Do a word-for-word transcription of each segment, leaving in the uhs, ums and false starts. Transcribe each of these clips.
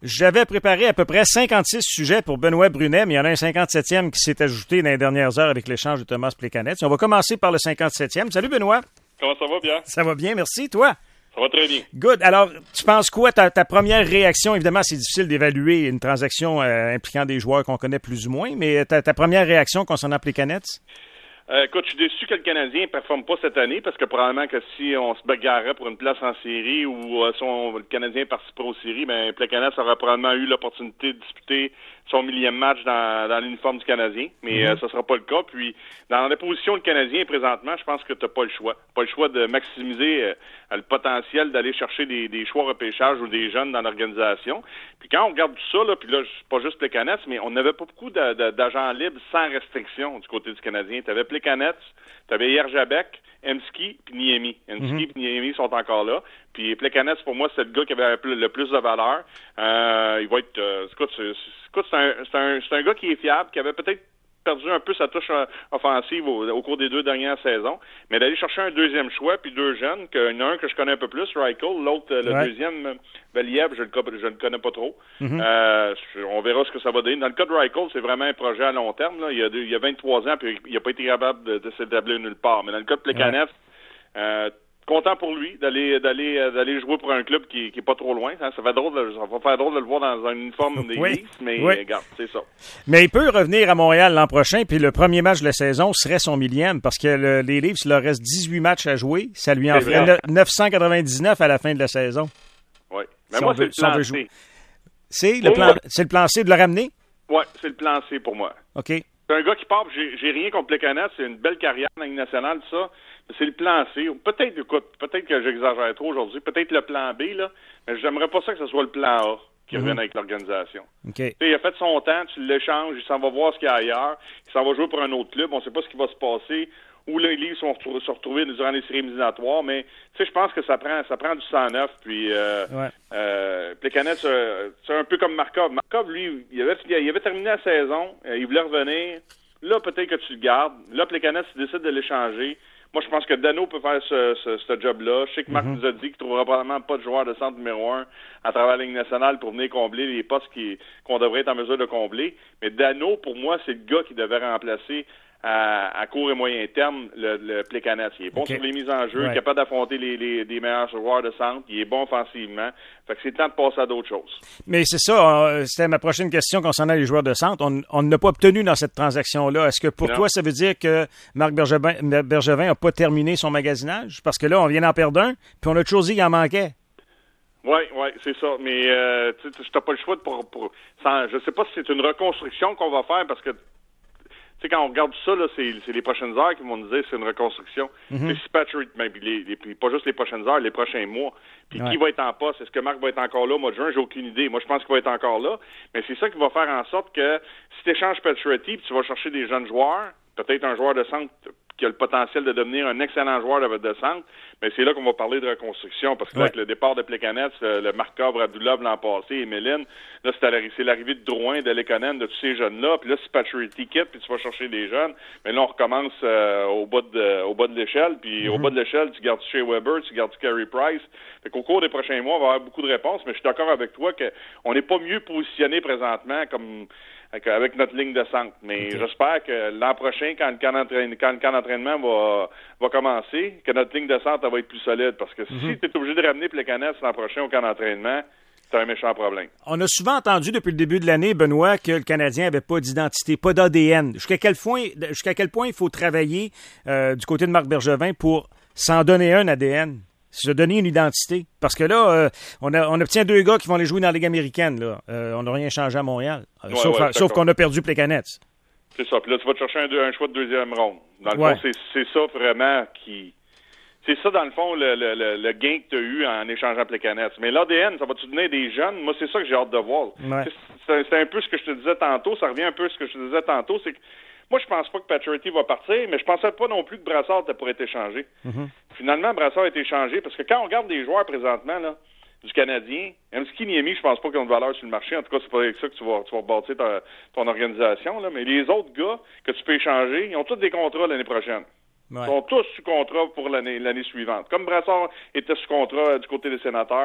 J'avais préparé à peu près cinquante-six sujets pour Benoît Brunet, mais il y en a un cinquante-septième qui s'est ajouté dans les dernières heures avec l'échange de Thomas Plekanec. On va commencer par le cinquante-septième. Salut Benoît. Comment ça va, bien? Ça va bien, merci. Toi? Ça va très bien. Good. Alors, tu penses quoi? Ta, ta première réaction, évidemment, c'est difficile d'évaluer une transaction euh, impliquant des joueurs qu'on connaît plus ou moins, mais ta, ta première réaction concernant Plekanec? Euh, écoute, je suis déçu que le Canadien ne performe pas cette année parce que probablement que si on se bagarrait pour une place en série ou euh, si on, le Canadien participerait aux séries, ben Plekanec aurait probablement eu l'opportunité de disputer son millième match dans, dans l'uniforme du Canadien, mais mm-hmm. euh, ça sera pas le cas. Puis, dans la position du Canadien présentement, je pense que tu n'as pas le choix. Pas le choix de maximiser euh, le potentiel d'aller chercher des, des choix repêchage ou des jeunes dans l'organisation. Puis quand on regarde tout ça, là, puis là, c'est pas juste Plekanec, mais on n'avait pas beaucoup de, de, d'agents libres sans restriction du côté du Canadien. Tu avais Plekanec, tu avais Yerjabek, Hemsky puis Niemi. Hemsky mm-hmm. puis Niemi sont encore là. Puis Plekanec, pour moi, c'est le gars qui avait le plus de valeur. Euh, il va être... Euh, écoute, c'est, écoute, c'est, un, c'est, un, c'est un gars qui est fiable, qui avait peut-être perdu un peu sa touche offensive au, au cours des deux dernières saisons, mais d'aller chercher un deuxième choix, puis deux jeunes, qu'il y en a un que je connais un peu plus, Reichel, l'autre, le ouais. deuxième, Valiev, je ne je le connais pas trop. Mm-hmm. Euh, on verra ce que ça va donner. Dans le cas de Reichel, c'est vraiment un projet à long terme. Là. Il, y a deux, il y a vingt-trois ans, puis il n'a pas été capable de, de s'établir nulle part. Mais dans le cas de Plekanec, ouais. euh, content pour lui d'aller d'aller d'aller jouer pour un club qui qui est pas trop loin. Hein. Ça va drôle, de, ça va faire drôle de le voir dans un uniforme des oui. Leafs, mais oui. regarde, c'est ça. Mais il peut revenir à Montréal l'an prochain, puis le premier match de la saison serait son millième, parce que le, les Leafs, il leur reste dix-huit matchs à jouer. Ça lui en c'est ferait neuf cent quatre-vingt-dix-neuf à la fin de la saison. Oui. Mais si moi, veut, c'est le plan si C. C'est le, plan, c'est le plan C de le ramener? Oui, c'est le plan C pour moi. OK. C'est un gars qui part, j'ai, j'ai rien contre Plekanec, c'est une belle carrière dans la Ligue nationale, tout ça. C'est le plan C. Peut-être, écoute, peut-être que j'exagère trop aujourd'hui. Peut-être le plan B, là. Mais j'aimerais pas ça que ce soit le plan A qui revienne mm-hmm. avec l'organisation. Okay. Il a fait son temps, tu l'échanges, il s'en va voir ce qu'il y a ailleurs. Il s'en va jouer pour un autre club. On sait pas ce qui va se passer. Où les Leafs vont se retrouver durant les séries éliminatoires. Mais, tu sais, je pense que ça prend, ça prend du sang neuf. Puis, euh, ouais. euh, Plekanec, c'est, c'est un peu comme Markov. Markov, lui, il avait, il avait terminé la saison. Il voulait revenir. Là, peut-être que tu le gardes. Là, Plekanec, tu décides de l'échanger. Moi, je pense que Dano peut faire ce, ce, ce job-là. Je sais que Marc mm-hmm. nous a dit qu'il ne trouvera probablement pas de joueur de centre numéro un à travers la Ligue nationale pour venir combler les postes qui, qu'on devrait être en mesure de combler. Mais Dano, pour moi, c'est le gars qui devait remplacer à, à court et moyen terme le, le Plekanec. Il est bon okay. sur les mises en jeu, ouais. capable d'affronter les, les, les meilleurs joueurs de centre. Il est bon offensivement. Fait que c'est le temps de passer à d'autres choses. Mais c'est ça, euh, c'était ma prochaine question concernant les joueurs de centre. On, on n'a pas obtenu dans cette transaction-là. Est-ce que pour non. toi, ça veut dire que Marc Bergevin n'a pas terminé son magasinage? Parce que là, on vient d'en perdre un, puis on a toujours dit qu'il en manquait. Oui, oui, c'est ça. Mais euh, tu n'as pas le choix de... Pour, pour, sans, je ne sais pas si c'est une reconstruction qu'on va faire, parce que tu sais, quand on regarde ça, là, c'est, c'est les prochaines heures qui vont nous dire que c'est une reconstruction. Mm-hmm. C'est si Patrick, ben, les, les, pas juste les prochaines heures, les prochains mois. Puis ouais. qui va être en poste? Est-ce que Marc va être encore là au mois de juin? J'ai aucune idée. Moi, je pense qu'il va être encore là. Mais c'est ça qui va faire en sorte que si tu échanges Pacioretty puis tu vas chercher des jeunes joueurs, peut-être un joueur de centre qui a le potentiel de devenir un excellent joueur de, de centre, mais c'est là qu'on va parler de reconstruction, parce que ouais. là, avec le départ de Plekanec, le Markov, Radulov l'an passé, et Méline, là, c'est, la, c'est l'arrivée de Drouin, de Lekonen, de tous ces jeunes-là, puis là, si Pacioretty quitte, puis tu vas chercher des jeunes, mais là, on recommence euh, au bas de au bas de l'échelle, puis mm-hmm. au bas de l'échelle, tu gardes Shea Weber, tu gardes Carey Price, fait qu'au cours des prochains mois, on va avoir beaucoup de réponses, mais je suis d'accord avec toi qu'on n'est pas mieux positionné présentement comme avec notre ligne de centre. Mais okay. j'espère que l'an prochain, quand le camp d'entraînement, quand le camp d'entraînement va, va commencer, que notre ligne de centre va être plus solide. Parce que mm-hmm. si tu es obligé de ramener Plekanec l'an prochain au camp d'entraînement, c'est un méchant problème. On a souvent entendu depuis le début de l'année, Benoît, que le Canadien n'avait pas d'identité, pas d'A D N. Jusqu'à quel point, jusqu'à quel point il faut travailler euh, du côté de Marc Bergevin pour s'en donner un A D N? Se donner une identité. Parce que là, euh, on, a, on obtient deux gars qui vont aller jouer dans la Ligue américaine. Là. Euh, on n'a rien changé à Montréal. Euh, ouais, sauf, ouais, sauf qu'on a perdu Plekanec. C'est ça. Puis là, tu vas te chercher un, un choix de deuxième ronde. Dans le ouais. fond, c'est, c'est ça vraiment qui... C'est ça, dans le fond, le, le, le, le gain que tu as eu en échangeant Plekanec. Mais l'A D N, ça va-tu donner des jeunes? Moi, c'est ça que j'ai hâte de voir. Ouais. C'est, c'est un peu ce que je te disais tantôt. Ça revient un peu à ce que je te disais tantôt. C'est que moi, je pense pas que Pacioretty va partir, mais je pensais pas non plus que Brassard pourrait être échangé. Mm-hmm. Finalement, Brassard a été échangé parce que quand on regarde les joueurs présentement là, du Canadien, Hemsky, Niemi, je pense pas qu'ils ont de valeur sur le marché. En tout cas, c'est pas avec ça que tu vas, tu vas rebâtir ta, ton organisation. Là. Mais les autres gars que tu peux échanger, ils ont tous des contrats l'année prochaine. Ouais. Ils sont tous sous contrat pour l'année, l'année suivante. Comme Brassard était sous contrat du côté des Sénateurs,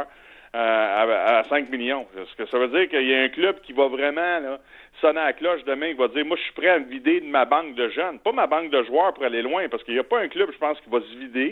à, à cinq millions. Est-ce que ça veut dire qu'il y a un club qui va vraiment là, sonner à la cloche demain, qui va dire, moi, je suis prêt à me vider de ma banque de jeunes, pas ma banque de joueurs pour aller loin, parce qu'il n'y a pas un club, je pense, qui va se vider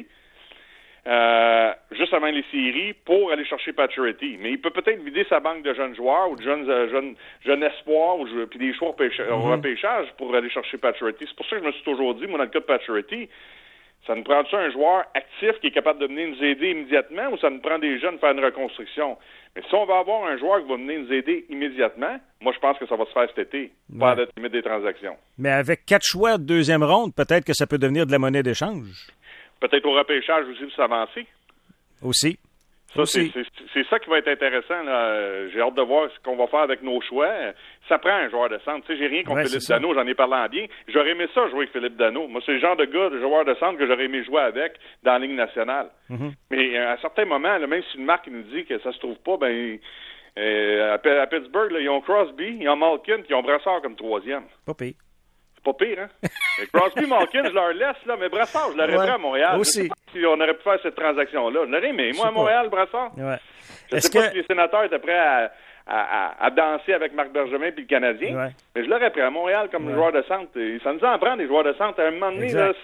euh, juste avant les séries pour aller chercher Pacioretty. Mais il peut peut-être vider sa banque de jeunes joueurs ou de jeunes, euh, jeunes, jeunes espoirs ou puis des choix au mm-hmm. repêchage pour aller chercher Pacioretty. C'est pour ça que je me suis toujours dit, moi, dans le cas de Pacioretty, ça nous prend-tu un joueur actif qui est capable de venir nous aider immédiatement ou ça nous prend des jeunes faire une reconstruction? Mais si on va avoir un joueur qui va venir nous aider immédiatement, moi, je pense que ça va se faire cet été, ouais. Pas à la limite des transactions. Mais avec quatre choix de deuxième ronde, peut-être que ça peut devenir de la monnaie d'échange. Peut-être au repêchage aussi pour s'avancer. Aussi. Ça, c'est, c'est, c'est ça qui va être intéressant. Là. J'ai hâte de voir ce qu'on va faire avec nos choix. Ça prend un joueur de centre. Tu sais, j'ai rien contre ouais, Philippe Danault, j'en ai parlé en bien. J'aurais aimé ça jouer avec Philippe Danault. Moi, c'est le genre de gars, de joueur de centre que j'aurais aimé jouer avec dans la Ligue nationale. Mm-hmm. Mais à un certain moment, là, même si une marque nous dit que ça se trouve pas, ben euh, à, à Pittsburgh, là, ils ont Crosby, ils ont Malkin, puis ils ont Brassard comme troisième. Pas pire. C'est pas pire, hein? Crosby, Malkin, je leur laisse, là, mais Brassard, je l'aurais ouais, pris à Montréal. Aussi. Je sais pas si on aurait pu faire cette transaction-là. Je l'aurais aimé. Moi, à Montréal, Brassard. Ouais. Je Est-ce sais pas que... si les sénateurs étaient prêts à, à, à, à danser avec Marc Bergevin puis le Canadien, ouais. Mais je l'aurais pris à Montréal comme ouais. joueur de centre. Et ça nous en prend des joueurs de centre. À un moment donné, là,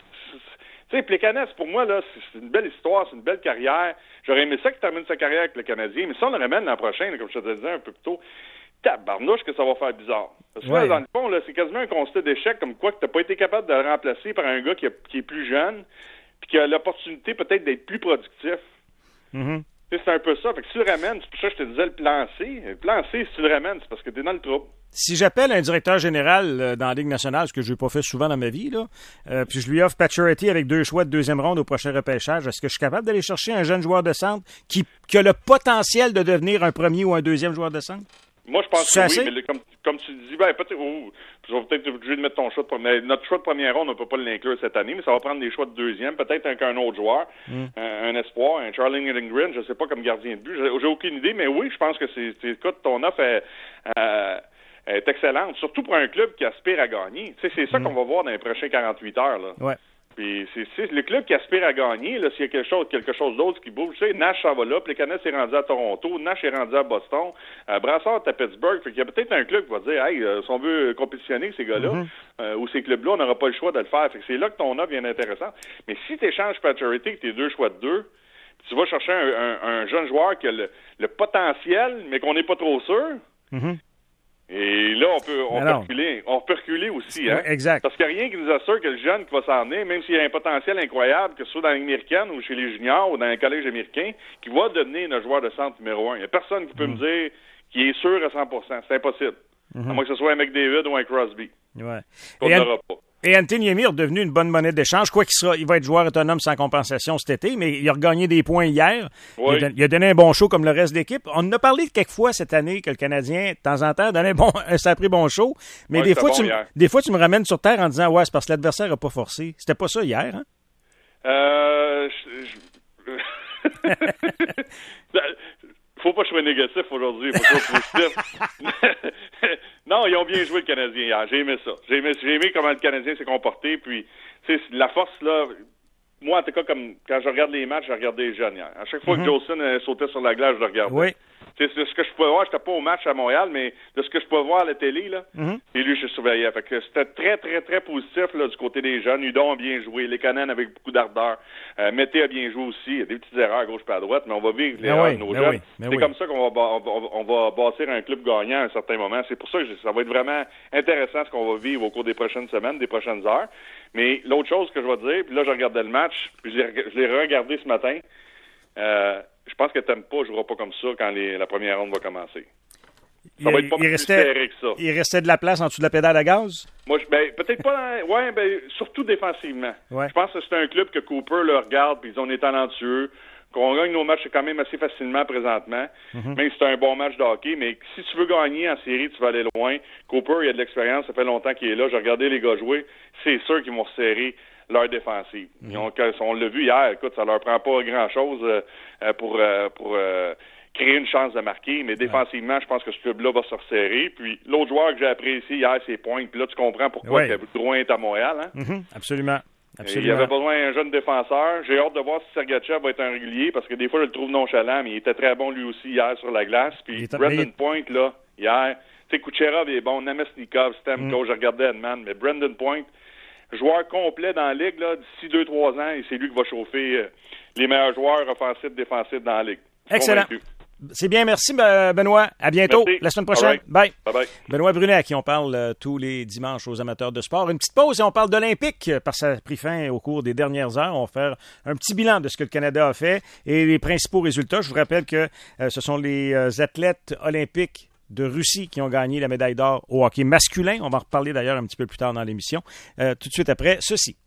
tu sais, Plekanec, pour moi, là, c'est une belle histoire, c'est une belle carrière. J'aurais aimé ça qu'il termine sa carrière avec le Canadien, mais ça, on le ramène l'an prochain, là, comme je te disais un peu plus tôt. Tabarnouche que ça va faire bizarre. Parce que ouais. là, dans le fond, là, c'est quasiment un constat d'échec, comme quoi que tu n'as pas été capable de le remplacer par un gars qui, a, qui est plus jeune, puis qui a l'opportunité peut-être d'être plus productif. Mm-hmm. C'est un peu ça. Fait que si tu le ramènes, c'est pour ça que je te disais le plan C. Le plan C, si tu le ramènes, c'est parce que tu es dans le trouble. Si j'appelle un directeur général euh, dans la Ligue nationale, ce que je n'ai pas fait souvent dans ma vie, là, euh, puis je lui offre Pacioretty avec deux choix de deuxième ronde au prochain repêchage, est-ce que je suis capable d'aller chercher un jeune joueur de centre qui, qui a le potentiel de devenir un premier ou un deuxième joueur de centre? Moi, je pense que oui, mais comme, comme tu dis, ben, peut-être, oh, je vais peut-être obligé de mettre ton choix de premier. Notre choix de première ronde, on ne peut pas l'inclure cette année, mais ça va prendre des choix de deuxième, peut-être avec un autre joueur, mm. un, un espoir, un Charlie Lindgren, je ne sais pas, comme gardien de but. J'ai, j'ai aucune idée, mais oui, je pense que c'est, c'est écoute, ton offre est, euh, est excellente, surtout pour un club qui aspire à gagner. Tu sais, c'est ça mm. qu'on va voir dans les prochains quarante-huit heures, là. Ouais. Puis c'est, c'est le club qui aspire à gagner, là, s'il y a quelque chose, quelque chose d'autre qui bouge. Tu sais, Nash, ça va là, Plekanec est rendu à Toronto, Nash est rendu à Boston, euh, Brassard est à Pittsburgh. Fait qu'il y a peut-être un club qui va dire, hey, euh, si on veut compétitionner ces gars-là, mm-hmm. euh, ou ces clubs-là, on n'aura pas le choix de le faire. Fait que c'est là que ton offre vient intéressant. Mais si tu échanges Pacioretty avec tes deux choix de deux, tu vas chercher un, un, un jeune joueur qui a le, le potentiel, mais qu'on n'est pas trop sûr. Mm-hmm. Et là, on peut, on peut reculer. On peut reculer aussi, hein? Exact. Parce qu'il n'y a rien qui nous assure que le jeune qui va s'en venir, même s'il y a un potentiel incroyable, que ce soit dans la Ligue américaine ou chez les juniors ou dans un collège américain, qui va devenir notre joueur de centre numéro un. Il n'y a personne qui peut mm. me dire qu'il est sûr à cent pour cent. C'est impossible. Mm-hmm. À moins que ce soit un McDavid ou un Crosby. Ouais. Qu'on n'aura pas. Et Anthony Niemi est devenu une bonne monnaie d'échange. Quoi qu'il sera, il va être joueur autonome sans compensation cet été, mais il a regagné des points hier. Oui. Il, a, il a donné un bon show comme le reste de l'équipe. On en a parlé quelquefois cette année que le Canadien, de temps en temps, donnait un bon, un sacré bon show. Mais oui, des, fois, bon tu, des fois, tu me ramènes sur terre en disant, ouais, c'est parce que l'adversaire n'a pas forcé. C'était pas ça hier, hein? Euh... Je... Faut pas que je sois négatif aujourd'hui, faut que je sois positif. Non, ils ont bien joué le Canadien hier. J'ai aimé ça. J'ai aimé, j'ai aimé comment le Canadien s'est comporté. Puis, tu sais, la force, là, moi, en tout cas, comme quand je regarde les matchs, je regarde les jeunes hier. À chaque fois mm-hmm. que Jolson euh, sautait sur la glace, je le regardais. Oui. C'est de ce que je pouvais voir, j'étais pas au match à Montréal, mais de ce que je pouvais voir à la télé, là, mm-hmm. et lui, je surveillais. Fait que c'était très, très, très positif là, du côté des jeunes. Udon a bien joué, Lekanen avec beaucoup d'ardeur. Euh, Mété a bien joué aussi. Il y a des petites erreurs à gauche et à droite, mais on va vivre les erreurs oui, de nos mais jeunes. oui, mais c'est oui. comme ça qu'on va, on va, on va bâtir un club gagnant à un certain moment. C'est pour ça que je, ça va être vraiment intéressant ce qu'on va vivre au cours des prochaines semaines, des prochaines heures. Mais l'autre chose que je vais dire, puis là, je regardais le match, puis je l'ai, je l'ai regardé ce matin. Euh, Je pense que Tampa ne jouera pas comme ça quand les, la première ronde va commencer. Ça il, va être pas il plus restait, serré que ça. Il restait de la place en dessous de la pédale à gaz? Moi, je, ben, peut-être pas. Ouais, ben, surtout défensivement. Ouais. Je pense que c'est un club que Cooper le regarde, puis ils ont est talentueux, qu'on gagne nos matchs quand même assez facilement présentement. Mm-hmm. Même si c'est un bon match de hockey, mais si tu veux gagner en série, tu vas aller loin. Cooper, il a de l'expérience, ça fait longtemps qu'il est là. J'ai regardé les gars jouer. C'est sûr qu'ils vont resserrer leur défensive. Mm-hmm. Ils ont, on l'a vu hier, écoute, ça leur prend pas grand-chose euh, pour, euh, pour euh, créer une chance de marquer, mais défensivement, je pense que ce club-là va se resserrer. Puis l'autre joueur que j'ai apprécié hier, c'est Pointe. Puis là, tu comprends pourquoi ouais. Drouin est à Montréal. Hein? Mm-hmm. Absolument. Absolument. Il avait besoin d'un jeune défenseur. J'ai hâte de voir si Sergachev va être un régulier, parce que des fois, je le trouve nonchalant, mais il était très bon lui aussi hier sur la glace. Puis est... Brandon mais... Point, là, hier, tu sais, Kucherov est bon, Namestnikov, Stamkos, mm. je regardais Edman, mais Brandon Point, joueur complet dans la Ligue, là, d'ici deux trois ans, et c'est lui qui va chauffer euh, les meilleurs joueurs offensifs, défensifs dans la Ligue. Excellent. Convaincu. C'est bien, merci Benoît. À bientôt, merci. La semaine prochaine. Right. Bye. Bye bye. Benoît Brunet, à qui on parle euh, tous les dimanches aux amateurs de sport. Une petite pause et on parle d'Olympique, parce que ça a pris fin au cours des dernières heures. On va faire un petit bilan de ce que le Canada a fait et les principaux résultats. Je vous rappelle que euh, ce sont les euh, athlètes olympiques de Russie qui ont gagné la médaille d'or au hockey masculin. On va en reparler d'ailleurs un petit peu plus tard dans l'émission. Euh, tout de suite après, ceci.